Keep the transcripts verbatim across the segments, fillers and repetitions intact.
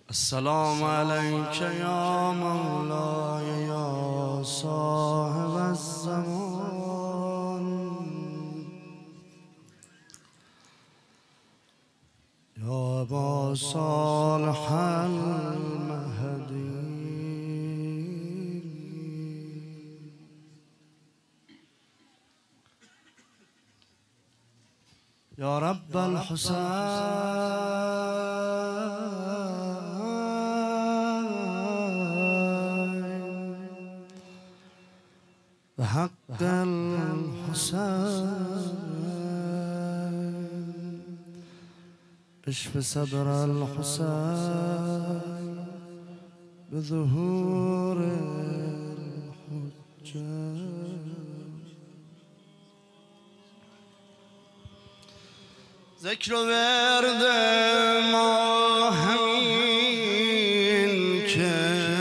السلام عليك يا مولاي يا صاحب الزمان يا أبا صالح المهدي يا رب الحسين بحق الحسين اشف صدر الحسين بظهور الحجة ذكر ورد ما همین که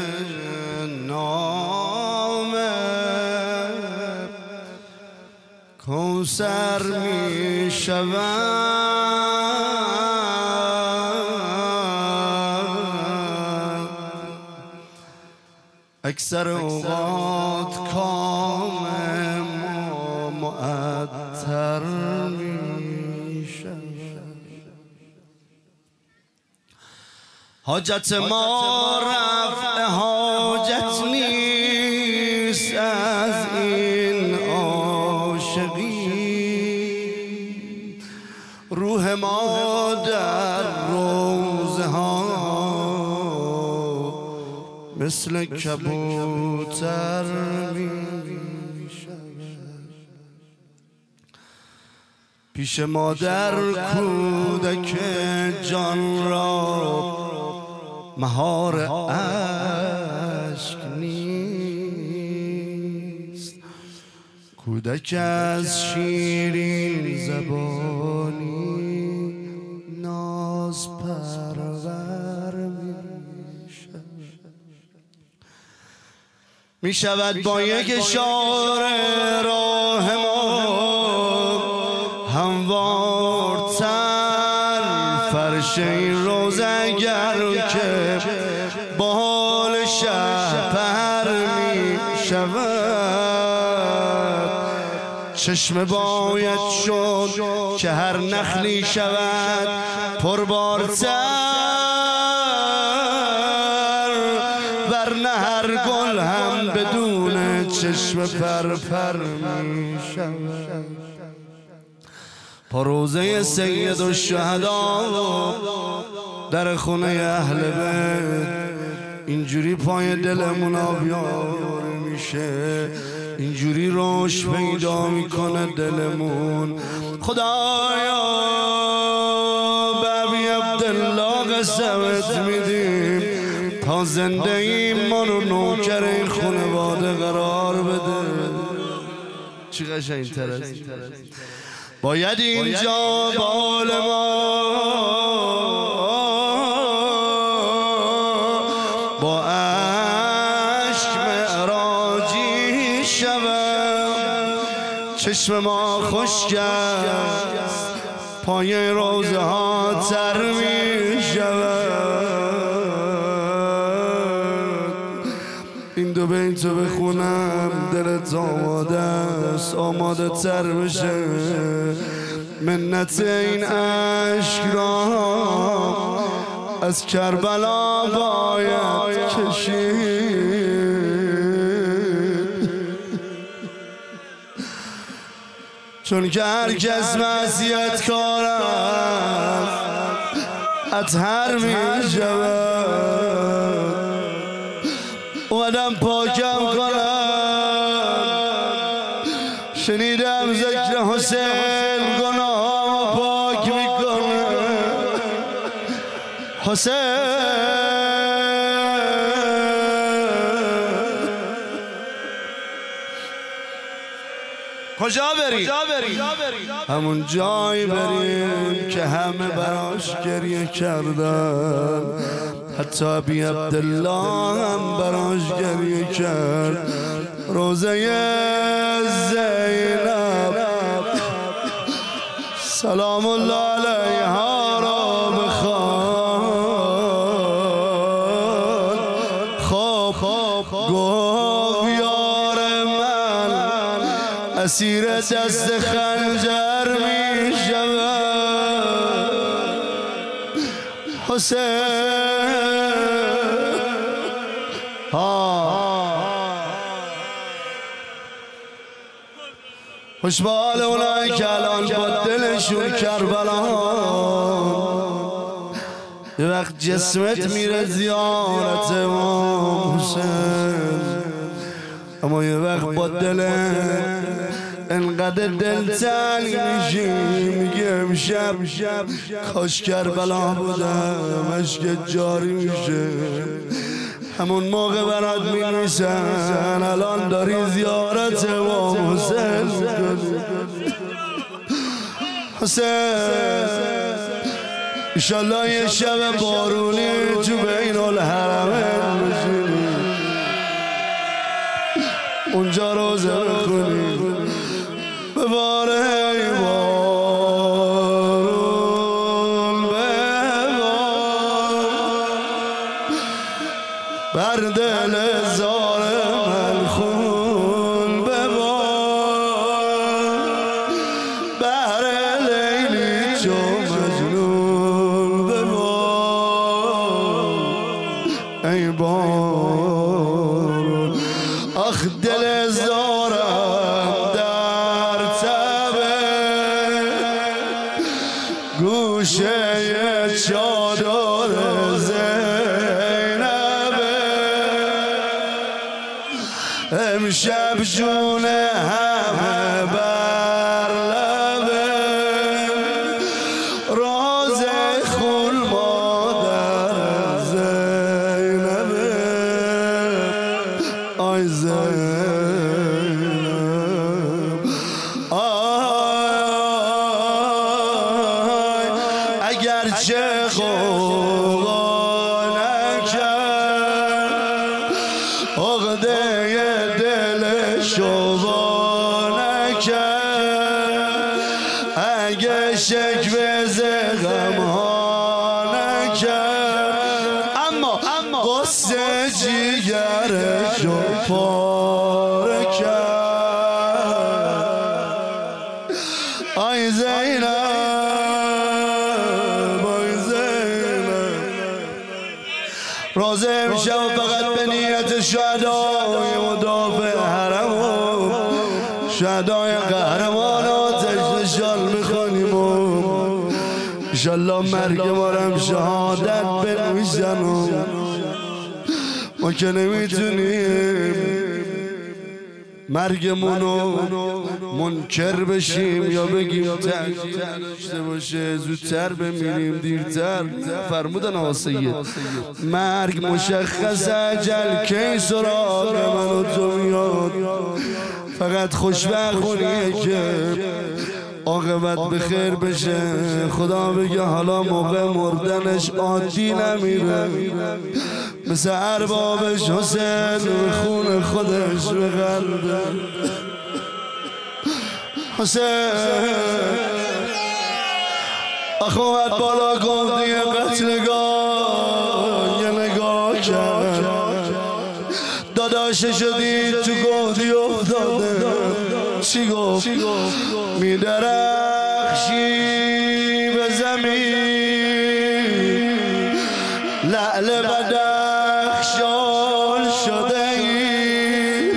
نامه کوثر می شود اکثر اوقات کام ما معطر می شود حاجت ما رفع حاجت نیست از این عاشقی روح ما در روزه ها مثل کبوتر می شود پیش مادر کودک جان را مهار عشق نیست کودک از شیرین زبانی ناز پرور می شود با یک اشاره راه ما هموارتر فرش این روز اگر که با حال شهپر می شود چشم باید شد که هر نخلی شود پربارتر ورنه هر گل هم بدون چشم پر پر می شود پروزه سید الشهدا در خونه اهل بیت اینجوری پای دلمون آبیار میشه اینجوری روش پیدا میکنه دلمون خدایا به ابی عبدالله قسمت میدیم تا زنده ایمان و نوکر این خانواده قرار بده چی قشنگ تر است باید اینجا بال ما با عشق معراجی شود چشم ما خشک است پای روزه ها تر می شود این دو بیتو بخونم دلت آماده است آماده تر بشه منت این عشق را از کربلا باید کشید چون که هر کس معصیت کار است اطهر می شود اومدم پاکم کنم شنیدم ذکر حسین گناه پاک میکنه حسین کجا بریم؟ همون جایی بریم که همه براش گریه کردن حتی ابی عبدالله هم براش گریه کرد روزه زینب سلام الله علیها را بخوان اسیر دست خنجر می شود حسین خوشبال اونایی که الان با دلشون کربلا یه وقت جسمت میره زیارت امام حسین، اما یه وقت با دلت انقدر دلتنگ میشی میگی امشب کاش کربلا بودم، اشک جاری میشه. همون موقع برات می‌نویسن الان داری زیارت امام حسین می‌کنی. حسین انشالله یه شب بارونی تو بین الحرمین بشینی، اونجا روزه بخونی بباره بارون ببار بر دل زار من خون ببار، بر لیلی چو مجنون ببار ای بارون. آخ دل زارم در تبه گوشه چادر امشب جون همه بر لبه راز خون مادر زینبه آی زینب آی اگرچه غوغا نکرد عقده شوبا نکرد، اگه شکوه ز غم ها نکرد، اما قصه جیگرشو پاره کرد. آی زینب آی زینب روزه امشب فقط به نیت شهدای مدافع حرم و شهدای قهرمان آتش نشان میخونیم و انشالله مرگ ما رم شهادت بنویسن و ما که نمیتونیم مرگمونو منکر بشیم یا بگیم تأخیر داشته باشه، زودتر بمیریم دیرتر. فرمودن آقا سید مرگ مشخص اجل کی سراغ من و تو میاد، فقط خوشبختیه که عاقبت بخیر بشه. خدا بگه حالا موقع مردنش عادی نمیره، مثل اربابش حسین به خون خودش بخنده. حسین اخوات بالا گفتی قتلگاه یه نگاه کرد، داداش شدی تو گفتی افتاده چی گفت؟ میدرخشی به زمین لعل بدخشان شده ای،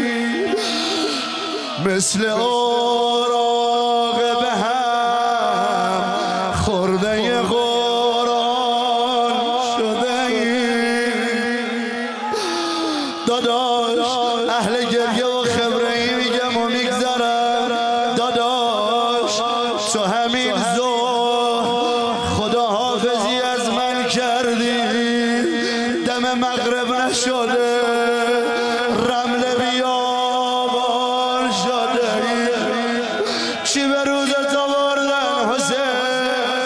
مثل اوراق به هم خورده قرآن شده ای. داداش اهل گریه و خبره ای میگم و میگذرم، داداش تو همین ظهر خدا حافظی از من کردی، دم مغرب نشده رمل بیابان شده ای، چی به روزت آوردن حسین؟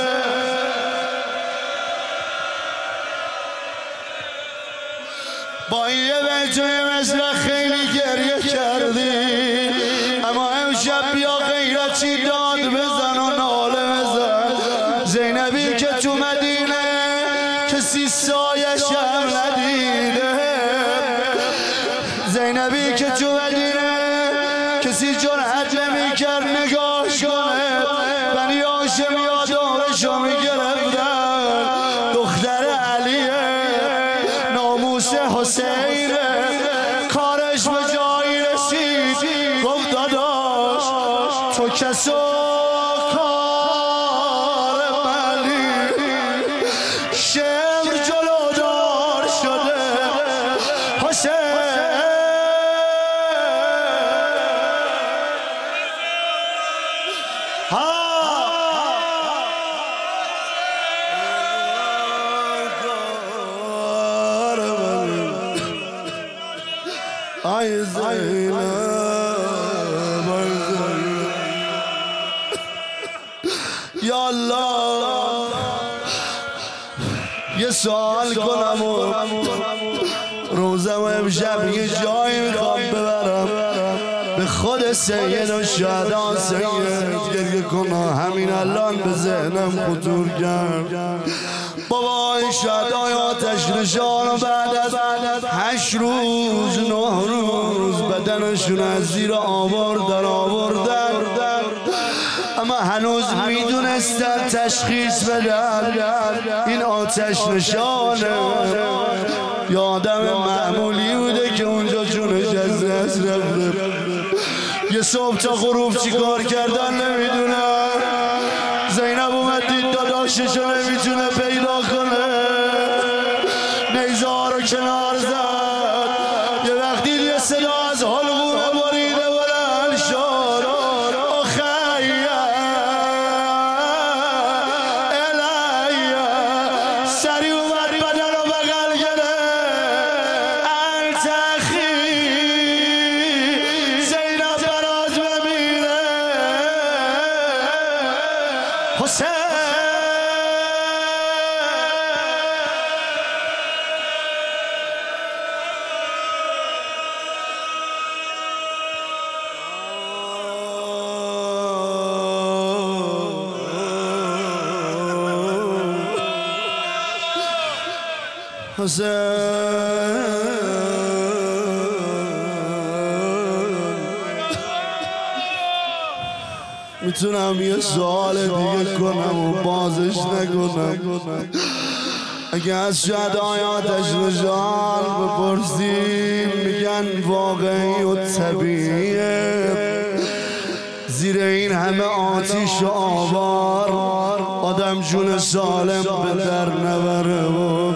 با این یه بچه مثل خیلی گریه کردی، اما امشب بیا غیرتی داد بزن و ناله بزن. زینبی که تو مدینه کسی سایش هم ندیده، زینبی که تو مدینه کسی جرأت نمی حسین کارش به جایی رسید گفت داداش تو کسو کار ملی شمر جلودار شده حسین ها ای زینب یا الله یه سوال کنم و روزم امشب یه جایی میخوام ببرم به خود سید و شهدا سید گریه کنم همین الان به ذهنم خطور کرد بابا این شهدای آتش نشان بعد از هشت روز نه روز بدنشون از زیر آوار در آوردن اما هنوز میدونستن تشخیص بدن این آتش نشانه یا آدم معمولی بوده که اونجا جونش از دست رفته یه صبح تا غروب چی کار کردن نمیدونن زینب اومد دید داداششو نمیتونه پیدا کنه نیزه ها رو کنار زد یه وقت دید یه صدا از حلقوم بریده بلند شد اخیه الیه سری اومد بدن رو بغل گره التخی زینب براز بمیره حسین حسین میتونم یه سوال دیگه کنم و بازش نکنم اگه از شهدای آتش نشان بپرسیم میگن واقعی و طبیعیه زیر این همه آتیش و آوار آدم جون سالم به در نبره و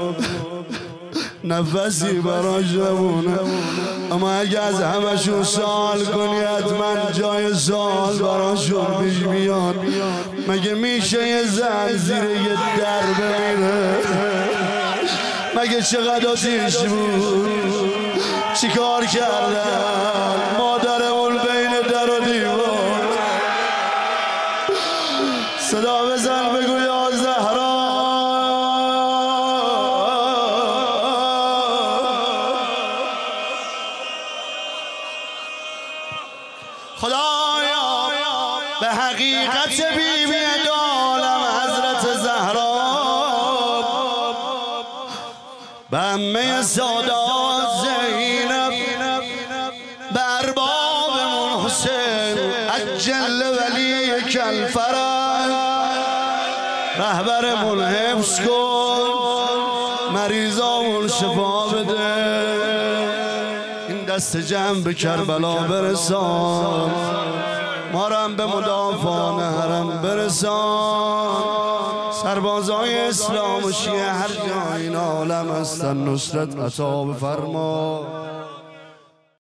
نفسی براش نمونه اما اگه از همشون سوال کنی حتما جای سوال براشون پیش بیاد مگه میشه یه زن زیر یه در بمیره مگه چقدر آتیش بود چی کار کردن مادرمون بین در و دیوار صدا بزن بگو یا زهرا خدایا به حقیقت بی بی عالم حضرت زهرا به عمه سادات زینب به اربابمون حسین عجل ولی کالفرج رهبرمون حفظ کن مریضامون شفا بده دست جمع به کربلا برسان ما را هم به مدافعان حرم برسان سربازای اسلام و شیعه هر جای این عالم هستن نصرت عطا بفرما